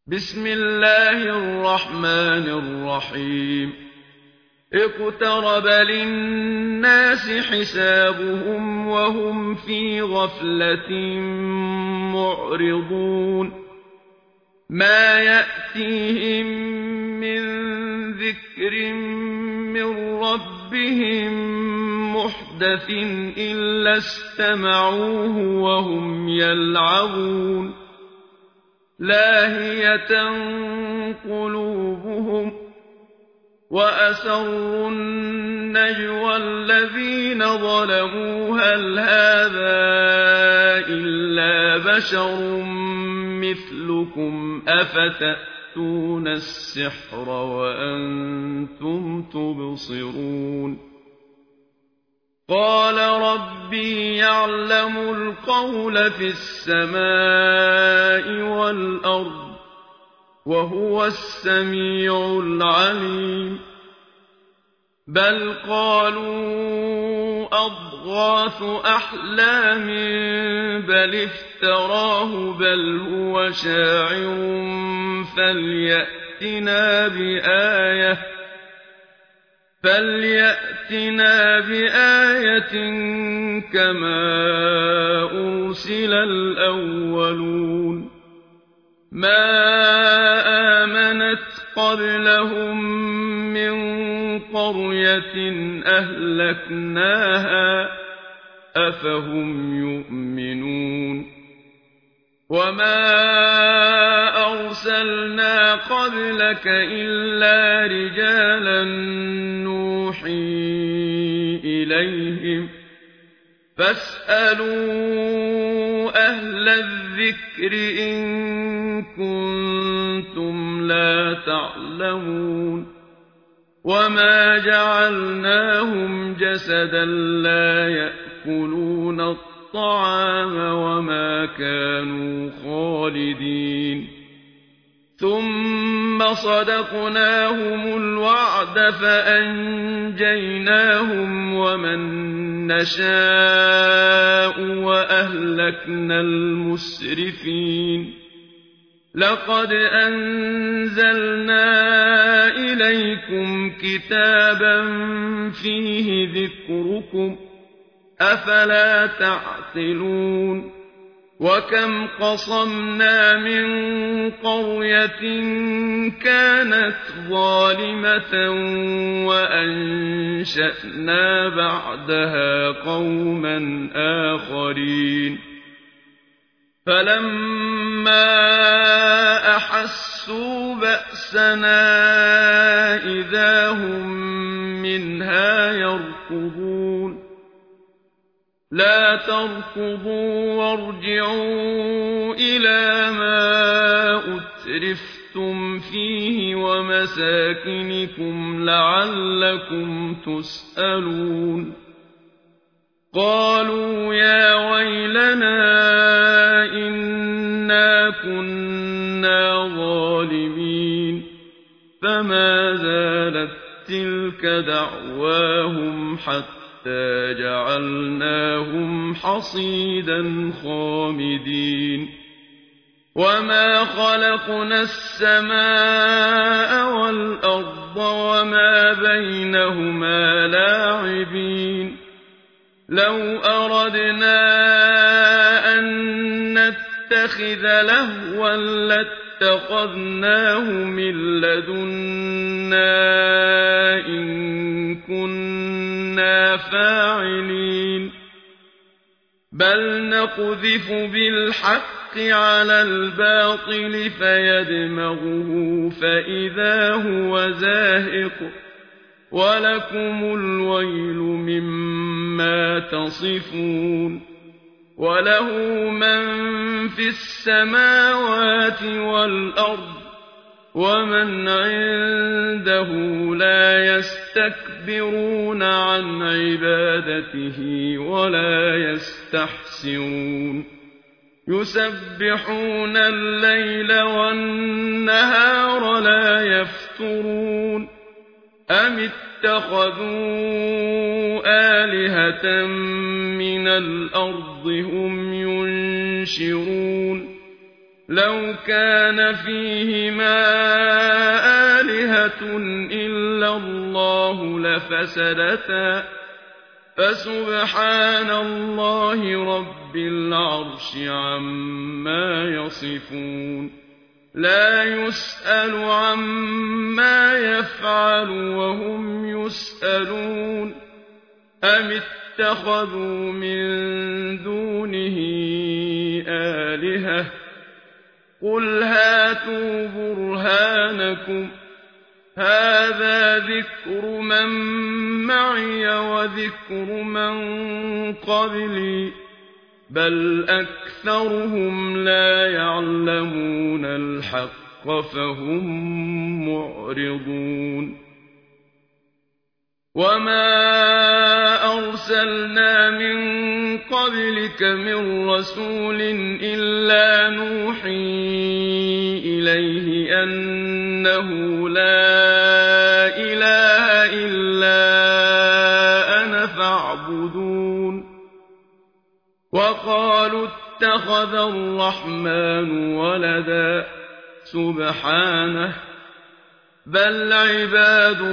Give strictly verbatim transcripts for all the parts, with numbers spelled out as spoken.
بسم الله الرحمن الرحيم اقترب للناس حسابهم وهم في غفلة معرضون ما يأتيهم من ذكر من ربهم محدث إلا استمعوه وهم يلعبون لاهية قلوبهم وأسروا النجوى الذين ظلموا هل هذا إلا بشر مثلكم أفتأتون السحر وأنتم تبصرون قال ربي يعلم القول في السماء والأرض وهو السميع العليم بل قالوا أضغاث أحلام بل افتراه بل هو شاعر فليأتنا بآية فليأتنا بآية كما أرسل الأولون ما آمنت قبلهم من قرية أهلكناها أفهم يؤمنون وما أرسلنا قبلك إلا رجالا نوحي إليهم فاسألوا أهل الذكر إن كنتم لا تعلمون وما جعلناهم جسدا لا يأكلون الطعام وما كانوا خالدين ثم صدقناهم الوعد فأنجيناهم ومن نشاء وأهلكنا المسرفين لقد أنزلنا إليكم كتابا فيه ذكركم أفلا تعقلون وكم قصمنا من قرية كانت ظالمة وأنشأنا بعدها قوما آخرين فلما أحسوا بأسنا إذا هم منها يركضون لا تركضوا وارجعوا إلى ما أترفتم فيه ومساكنكم لعلكم تسألون قالوا يا ويلنا إنا كنا ظالمين فما زالت تلك دعواهم حتى حتى جعلناهم حصيدا خامدين وما خلقنا السماء والأرض وما بينهما لاعبين لو أردنا أن نتخذ لهوا لاتخذناه من لدنا إن كنا فاعلين بل نقذف بالحق على الباطل فيدمغه فإذا هو زاهق ولكم الويل مما تصفون وله من في السماوات والأرض ومن عنده لا يستكبرون عن عبادته ولا يستحسرون يسبحون الليل والنهار لا يفترون أم اتخذوا آلهة من الأرض هم ينشرون لو كان فيهما آلهة إلا الله لفسدتا فسبحان الله رب العرش عما يصفون لا يسأل عما يفعل وهم يسألون أم اتخذوا من دونه آلهة قل هاتوا برهانكم هذا ذكر من معي وذكر من قبلي بل أكثرهم لا يعلمون الحق فهم معرضون وما أرسلنا من قبلك من رسول إلا نوحي إليه أنه لا إله إلا أنا فاعبدون وقالوا اتخذ الرحمن ولدا سبحانه بل عباد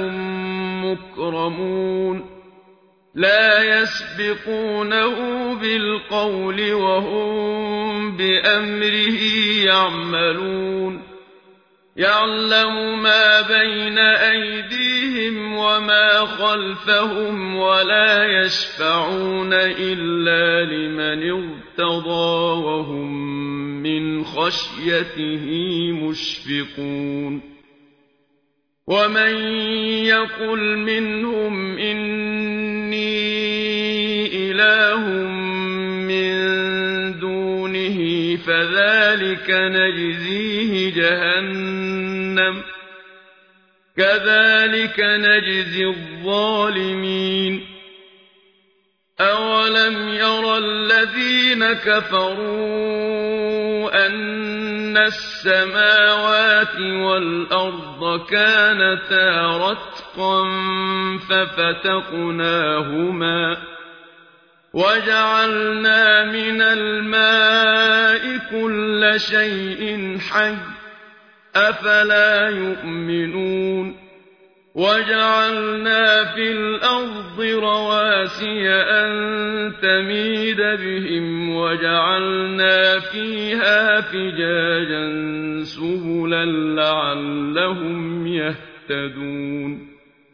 مكرمون لا يسبقونه بالقول وهم بأمره يعملون يعلم ما بين أيديهم وما خلفهم ولا يشفعون إلا لمن ارتضى وهم من خشيته مشفقون ومن يقل منهم إني إله من دونه فذلك نجزيه جهنم كذلك نجزي الظالمين أولم يرى الذين كفروا أن السماوات والأرض كانتا رتقا ففتقناهما وجعلنا من الماء كل شيء حي أفلا يؤمنون وجعلنا في الأرض رواسي أن تميد بهم وجعلنا فيها فجاجا سبلا لعلهم يهتدون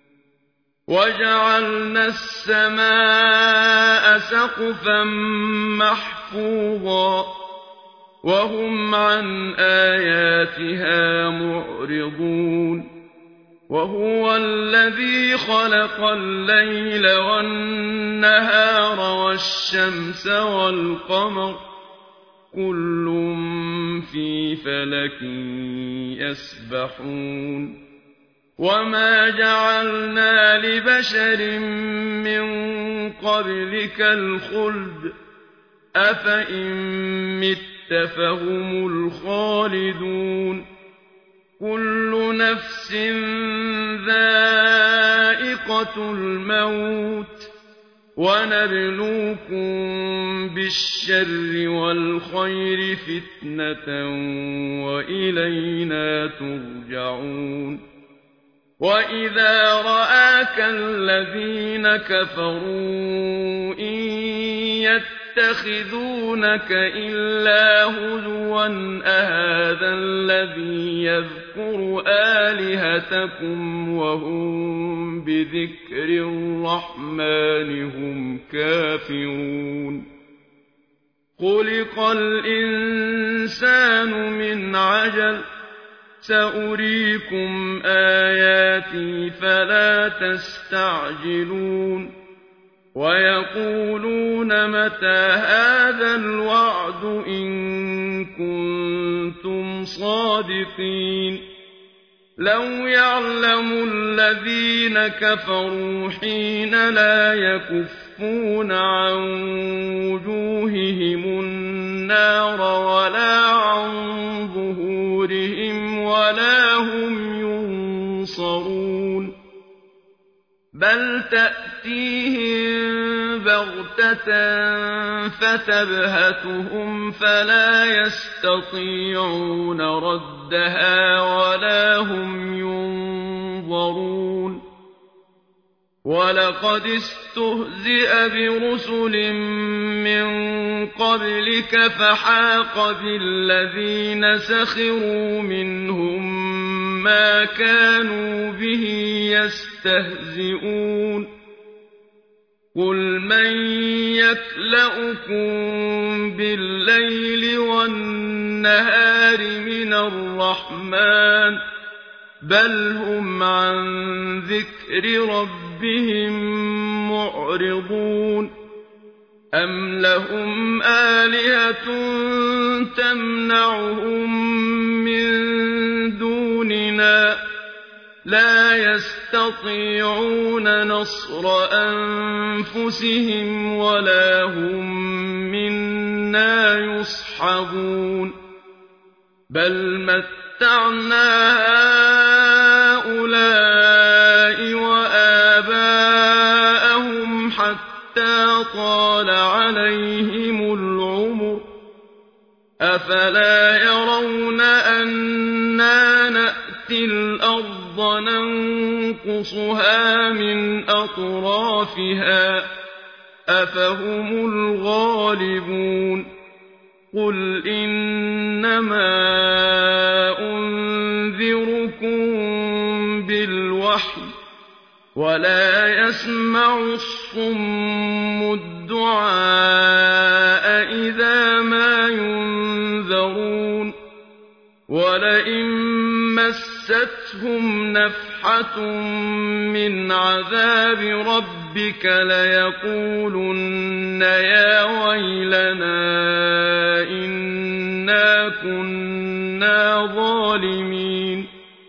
وجعلنا السماء سقفا محفوظا وهم عن آياتها معرضون وهو الذي خلق الليل والنهار والشمس والقمر كل في فلك يسبحون وما جعلنا لبشر من قبلك الخلد أفإن مت فهم الخالدون كل نفس ذائقة الموت ونبلوكم بالشر والخير فتنة وإلينا ترجعون وإذا رآك الذين كفروا إن يتخذونك إلا هزوا أهذا الذي يذكر آلهتكم وهم بذكر الرحمن هم كافرون خلق الإنسان من عجل سأريكم آياتي فلا تستعجلون ويقولون متى هذا الوعد إن كنتم صادقين لو يعلم الذين كفروا حين لا يكفون عن وجوههم النار ولا عن ظهورهم ولا هم ينصرون بل تأتيهم بَغْتَةً فَتَبْهَتُهُمْ فَلَا يَسْتَطِيعُونَ رَدَّهَا وَلَا هُمْ يُنظَرُونَ وَلَقَدِ اسْتُهْزِئَ بِرُسُلٍ مِّن قَبْلِكَ فَحَاقَ بِالَّذِينَ سَخِرُوا مِنْهُم مَّا كَانُوا بِهِ يَسْتَهْزِئُونَ قُلْ مَن يَكْلَؤُكُم بِاللَّيْلِ وَالنَّهَارِ مِنَ الرَّحْمَٰنِ بَلْ هُمْ عَن ذِكْرِ رَبِّهِم مُّعْرِضُونَ أَمْ لَهُمْ آلِهَةٌ تَمْنَعُهُم مِّن دُونِنَا لَا يَسْتَطِيعُونَ نَصْرَ أَنفُسِهِمْ وَلَا هُم مِّنَّا يُصْحَبُونَ بَلْ مَتَّعْنَا هَٰؤُلَاءِ وَآبَاءَهُمْ حَتَّىٰ طَالَ عَلَيْهِمُ الْعُمُرُ أَفَلَا يَرَوْنَ أَنَّا نَأْتِي الْأَرْضَ نَنقُصُهَا مِنْ أَطْرَافِهَا ۚ أَفَهُمُ الْغَالِبُونَ قُلْ إِنَّمَا أُنذِرُكُم بِالْوَحْيِ ۚ وَلَا يَسْمَعُ الصُّمُّ الدُّعَاءَ إِذَا مَا يُنذَرُونَ وَلَئِن مَّسَّتْهُمْ نَفْحَةٌ مِّنْ عَذَابِ رَبِّكَ لَيَقُولُنَّ يَا وَيْلَنَا إِنَّا كُنَّا ظَالِمِينَ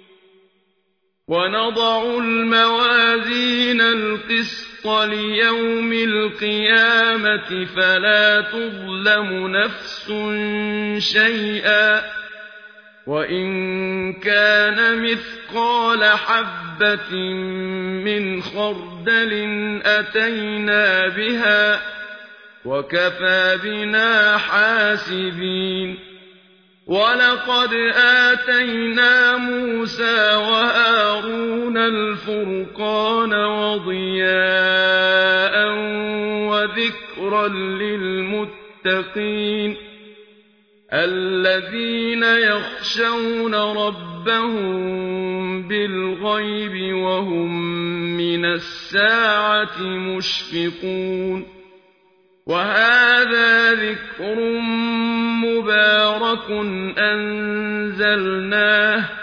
وَنَضَعُ الْمَوَازِينَ الْقِسْطَ لِيَوْمِ الْقِيَامَةِ فَلَا تُظْلَمُ نَفْسٌ شَيْئًا ۖ وَإِن كَانَ مِثْقَالَ حَبَّةٍ مِّنْ خَرْدَلٍ أَتَيْنَا بِهَا ۗ وَكَفَىٰ بِنَا حَاسِبِينَ وَلَقَدْ آتَيْنَا مُوسَىٰ وَهَارُونَ الْفُرْقَانَ وَضِيَاءً وَذِكْرًا لِّلْمُتَّقِينَ الَّذِينَ يَخْشَوْنَ رَبَّهُم بِالْغَيْبِ وَهُم مِّنَ السَّاعَةِ مُشْفِقُونَ وَهَٰذَا ذِكْرٌ مُّبَارَكٌ أَنزَلْنَاهُ ۚ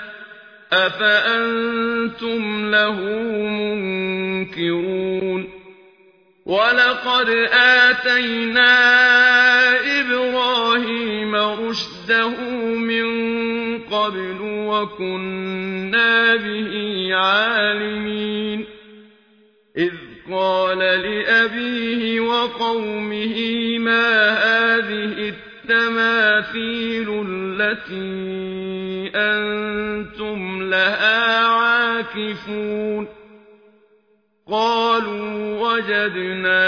أَفَأَنتُمْ لَهُ مُنكِرُونَ وَلَقَدْ آتَيْنَا إِبْرَاهِيمَ رُشْدَهُ مِن قَبْلُ وَكُنَّا بِهِ عَالِمِينَ إِذْ قَالَ لِأَبِيهِ وَقَوْمِهِ مَا هَٰذِهِ التَّمَاثِيلُ الَّتِي أَنتُمْ لَهَا عَاكِفُونَ قَالُوا وَجَدْنَا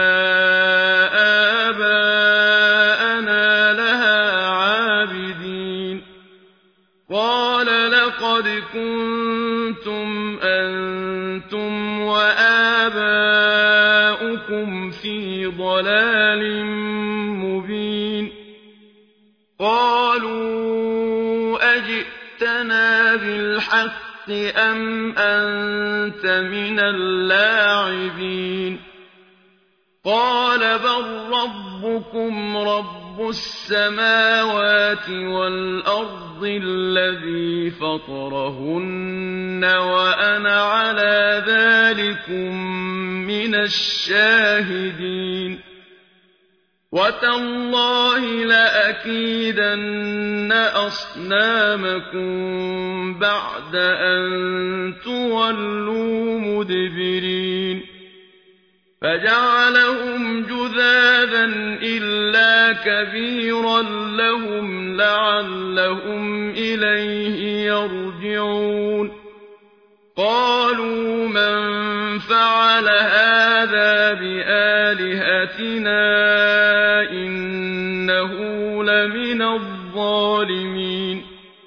آبَاءَنَا لَهَا عَابِدِينَ قَالَ لَقَدْ كُنتُمْ أَنتُمْ وَآبَاؤُكُمْ فِي ضَلَالٍ مُّبِينٍ قَالُوا أَجِئْتَنَا بِالْحَقِّ أَمْ أَنتَ مِنَ اللاعبين قَالَ بَل رَّبُّكُمْ رَبُّ السَّمَاوَاتِ وَالْأَرْضِ الَّذِي فَطَرَهُنَّ وَأَنَا عَلَىٰ ذَٰلِكُم مِّنَ الشَّاهِدِينَ وَتَاللَّهِ لَأَكِيدَنَّ أَصْنَامَكُم بَعْدَ أَن تُوَلُّوا مُدْبِرِينَ فَجَعَلَهُمْ جُذَاذًا إِلَّا كَبِيرًا لَّهُمْ لَعَلَّهُمْ إِلَيْهِ يَرْجِعُونَ قالوا من فعل هذا بآلهتنا إنه لمن الظالمين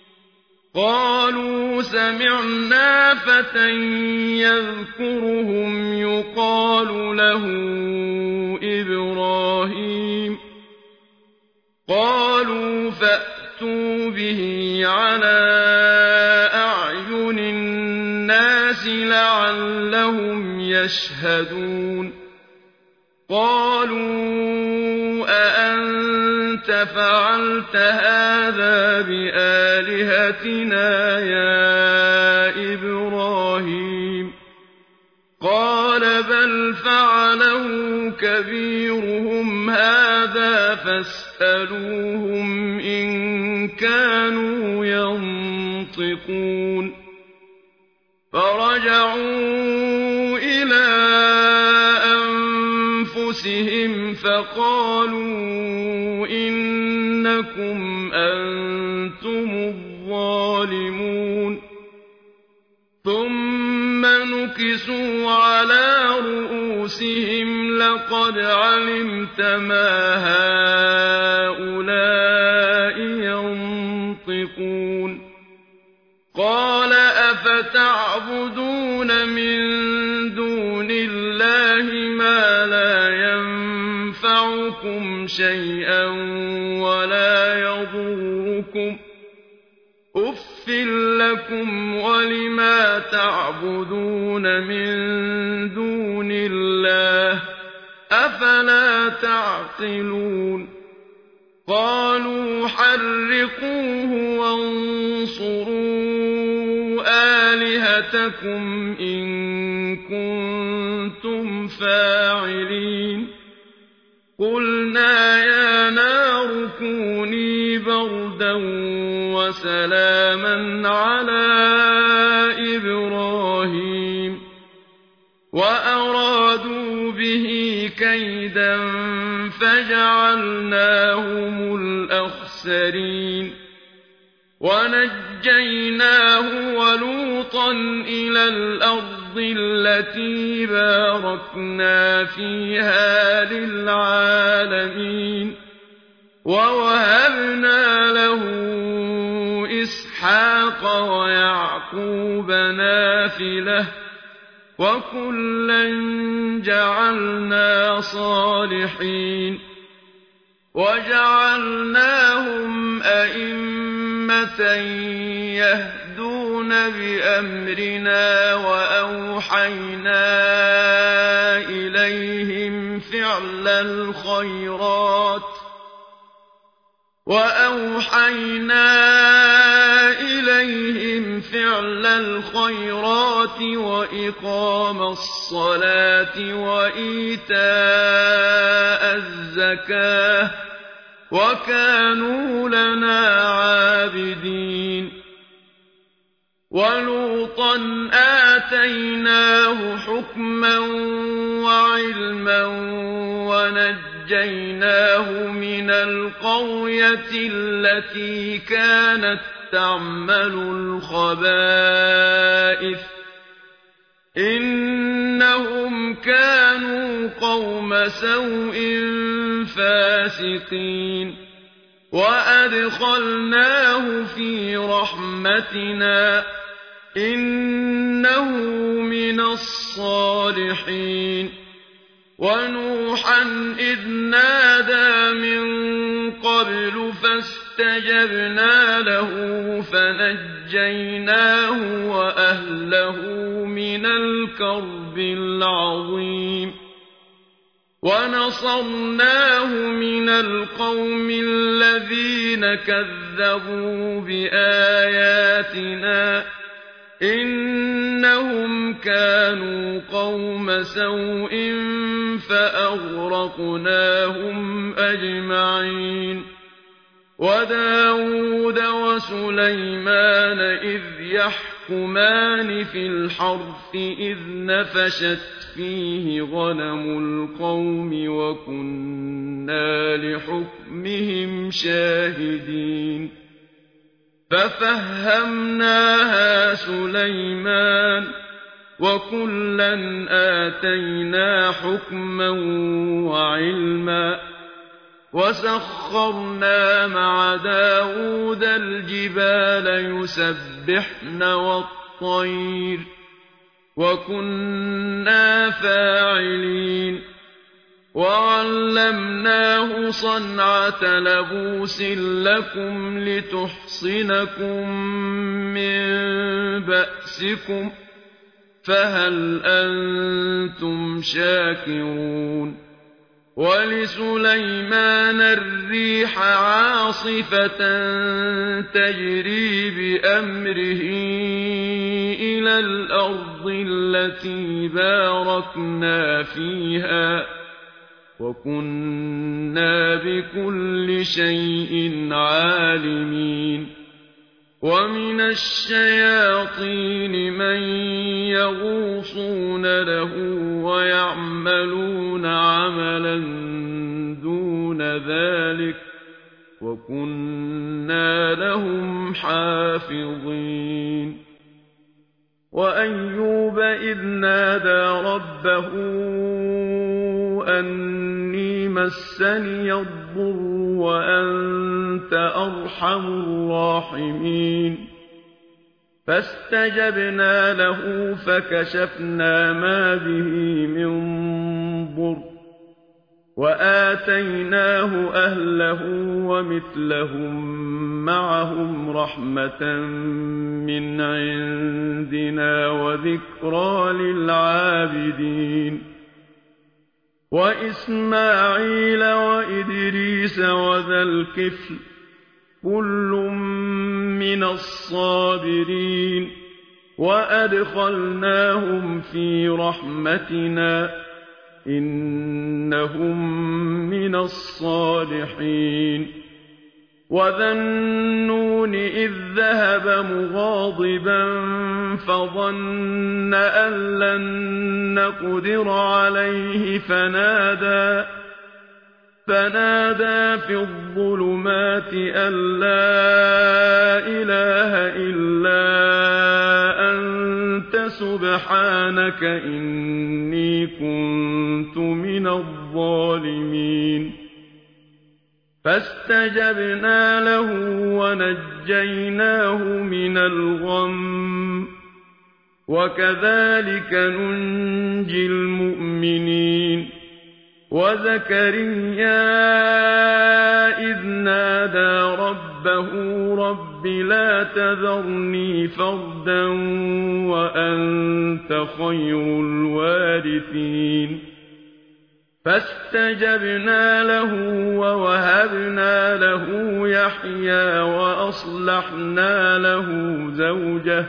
قالوا سمعنا فتى يذكرهم يقال له إبراهيم قالوا فأتوا به على أعين الناس لعلهم يشهدون قالوا أأنت فعلت هذا بآلهتنا يا إبراهيم قال بل فعله كبيرهم هذا فاسألوهم إن كانوا ينطقون فرجعوا إلى أنفسهم فقالوا إنكم أنتم الظالمون ثم نكسوا على رؤوسهم لقد علمت ما هؤلاء ينطقون قال أفتعبدون من دون الله ما لا ينفعكم شيئا ولا يضركم أف لكم ولما تعبدون من دون الله أفلا تعقلون قالوا حرقوه وانصروا آلهتكم إن كنتم فاعلين قلنا يا نار كوني بردا وسلاما على إبراهيم وأرادوا به كيدا فجعلناهم الأخسرين ونجيناه ولوطا إلى الأرض التي باركنا فيها للعالمين ووهبنا له إسحاق ويعقوب نافلة وكلا جعلنا صالحين وجعلناهم أئمة يهدون بأمرنا وأوحينا إليهم فعل الخيرات وأوحينا إليهم فعل الخيرات وإقام الصلاة وإيتاء الزكاة وكانوا لنا عابدين ولوطا آتيناه حكما وعلما ونجيناه من القرية التي كانت تعمل الخبائث إنهم كانوا قوم سوء فاسقين وأدخلناه في رحمتنا إنه من الصالحين ونوحا إذ نادى من قبل فاستجبنا له فنجيناه وأهله من الكرب العظيم ونصرناه من القوم الذين كذبوا بآياتنا إنهم كانوا قوم سوء فأغرقناهم أجمعين وداود وسليمان إذ يحكمان في الحرث إذ نفشت فيه غنم القوم وكنا لحكمهم شاهدين ففهمناها سليمان وَكُلًّا آتَيْنَا حُكْمًا وَعِلْمًا ۚ وَسَخَّرْنَا مَعَ دَاوُودَ الْجِبَالَ يُسَبِّحْنَ وَالطَّيْرَ ۚ وَكُنَّا فَاعِلِينَ وَعَلَّمْنَاهُ صَنْعَةَ لَبُوسٍ لَّكُمْ لِتُحْصِنَكُم مِّن بَأْسِكُمْ ۖ فَهَلْ أَنتُمْ شَاكِرُونَ وَلِسُلَيْمَانَ الرِّيحَ عَاصِفَةً تَجْرِي بِأَمْرِهِ إِلَى الْأَرْضِ الَّتِي بَارَكْنَا فِيهَا ۚ وَكُنَّا بِكُلِّ شَيْءٍ عَالِمِينَ وَمِنَ الشَّيَاطِينِ مَن يَغُوصُونَ لَهُ وَيَعْمَلُونَ عَمَلًا دُونَ ذَٰلِكَ ۖ وَكُنَّا لَهُمْ حَافِظِينَ وَأَيُّوبَ إِذْ نَادَىٰ رَبَّهُ أَنِّي مَسَّنِيَ الضُّرُّ وَأَنتَ أَرْحَمُ الرَّاحِمِينَ فَاسْتَجَبْنَا لَهُ فَكَشَفْنَا مَا بِهِ مِن ضُرٍّ وَآتَيْنَاهُ أَهْلَهُ وَمِثْلَهُم مَّعَهُمْ رَحْمَةً مِّنْ عِندِنَا وَذِكْرَىٰ لِلْعَابِدِينَ وَإِسْمَاعِيلَ وَإِدْرِيسَ وَذَا الْكِفْلِ ۖ كُلٌّ مِّنَ الصَّابِرِينَ وَأَدْخَلْنَاهُمْ فِي رَحْمَتِنَا ۖ إِنَّهُم مِّنَ الصَّالِحِينَ وَذَا النُّونِ إِذ ذَّهَبَ مُغَاضِبًا فَظَنَّ أَن لَّن نَّقْدِرَ عَلَيْهِ فَنَادَىٰ فَنَادَىٰ فِي الظُّلُمَاتِ أَن لَّا إِلَٰهَ إِلَّا أَنتَ سُبْحَانَكَ إِنِّي كُنتُ مِنَ الظَّالِمِينَ فَاسْتَجَبْنَا لَهُ وَنَجَّيْنَاهُ مِنَ الْغَمِّ ۚ وَكَذَٰلِكَ نُنجِي الْمُؤْمِنِينَ وَزَكَرِيَّا إِذْ نَادَىٰ رَبَّهُ رَبِّ لَا تَذَرْنِي فَرْدًا وَأَنتَ خَيْرُ الْوَارِثِينَ فَاسْتَجَبْنَا لَهُ وَوَهَبْنَا لَهُ يَحْيَىٰ وَأَصْلَحْنَا لَهُ زَوْجَهُ ۚ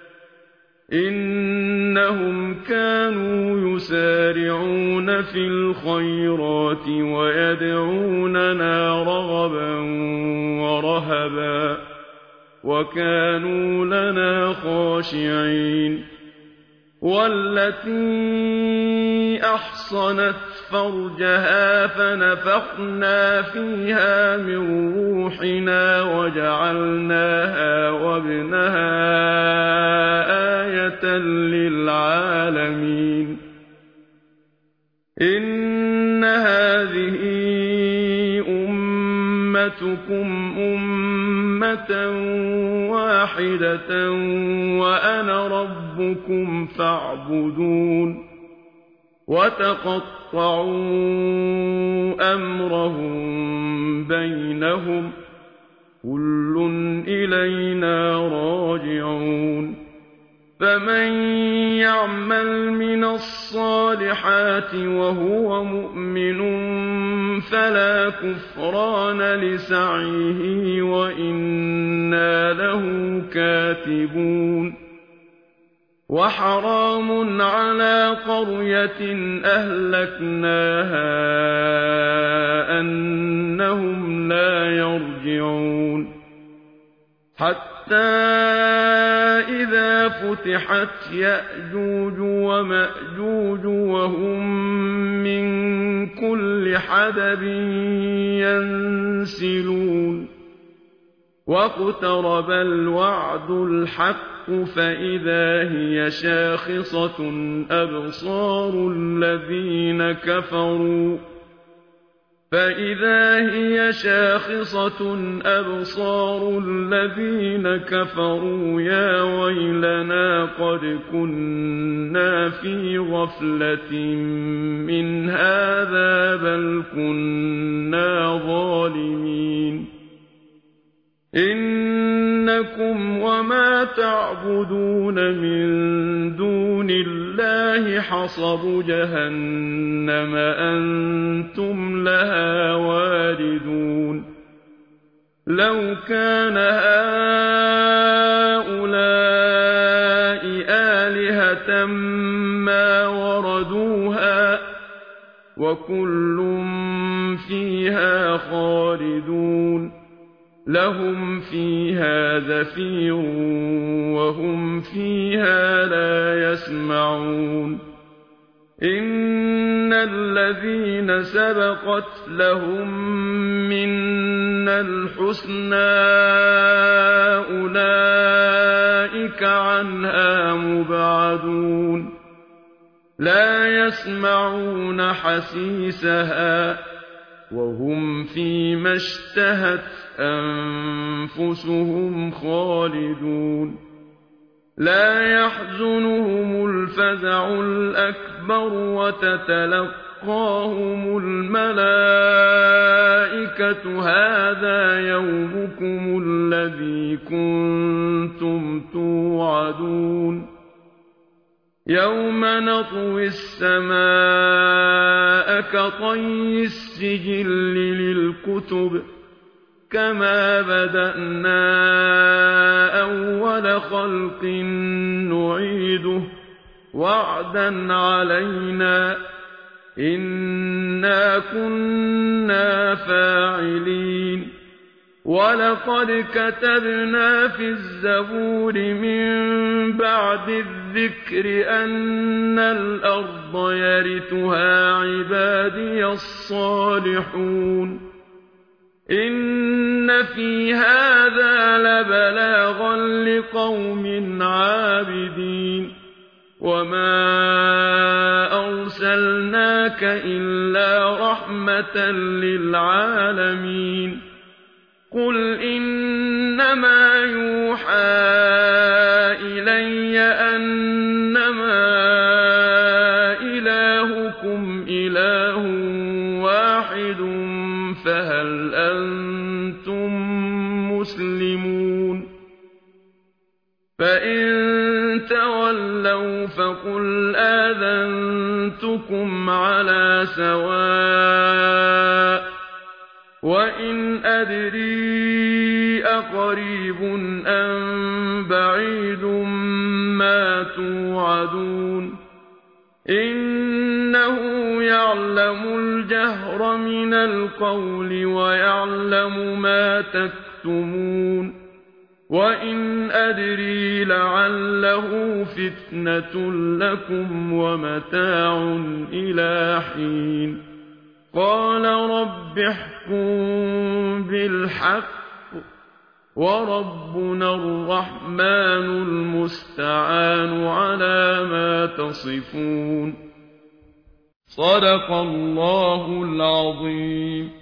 إِنَّهُمْ كَانُوا يُسَارِعُونَ فِي الْخَيْرَاتِ وَيَدْعُونَنَا رَغَبًا وَرَهَبًا ۖ وَكَانُوا لَنَا خَاشِعِينَ وَالَّتِي أَحْصَنَتْ فَرْجَهَا فَنَفَخْنَا فِيهَا مِن رُّوحِنَا وَجَعَلْنَاهَا وَابْنَهَا آيَةً لِّلْعَالَمِينَ إِنَّ هَٰذِهِ أُمَّتُكُمْ أُمَّةً وَاحِدَةً وَأَنَا رَبُّكُمْ فَاعْبُدُونِ وَتَقَطَّعُوا أَمْرَهُم بَيْنَهُمْ ۖ كُلٌّ إِلَيْنَا رَاجِعُونَ فَمَن يَعْمَلْ مِنَ الصَّالِحَاتِ وَهُوَ مُؤْمِنٌ فَلَا كُفْرَانَ لِسَعْيِهِ وَإِنَّا لَهُ كَاتِبُونَ وَحَرَامٌ عَلَىٰ قَرْيَةٍ أَهْلَكْنَاهَا أَنَّهُمْ لَا يَرْجِعُونَ حَتَّىٰ إِذَا فُتِحَتْ يَأْجُوجُ وَمَأْجُوجُ وَهُم مِّن كُلِّ حَدَبٍ يَنسِلُونَ واقترب الوعد الحق فإذا هي شاخصة أبصار الذين كفروا فإذا هي شاخصة أبصار الذين كفروا يا ويلنا قد كنا في غفلة من هذا بل كنا ظالمين إنكم وما تعبدون من دون الله حصب جهنم أنتم لها واردون لو كان هؤلاء آلهة ما وردوها وكل فيها خالدون لهم فيها زفير وهم فيها لا يسمعون إن الذين سبقت لهم منا الحسنى أولئك عنها مبعدون لا يسمعون حسيسها وهم فيما اشتهت أنفسهم خالدون لا يحزنهم الفزع الأكبر وتتلقاهم الملائكة هذا يومكم الذي كنتم توعدون يوم نطوي السماء كطي السجل للكتب كما بدأنا أول خلق نعيده وعدا علينا إنا كنا فاعلين ولقد كتبنا في الزبور من بعد الذكر أن الأرض يرثها عبادي الصالحون إن في هذا لبلاغا لقوم عابدين وما أرسلناك إلا رحمة للعالمين قل إنما يوحى إلي أنما إلهكم إله واحد فهل أنتم مسلمون فإن تولوا فقل آذنتكم على سواء وإن أدري أقريب أم بعيد ما توعدون إنه يعلم الجهر من القول ويعلم ما تكتمون وإن أدري لعله فتنة لكم ومتاع إلى حين قال رب احكم بالحق وربنا الرحمن المستعان على ما تصفون صدق الله العظيم.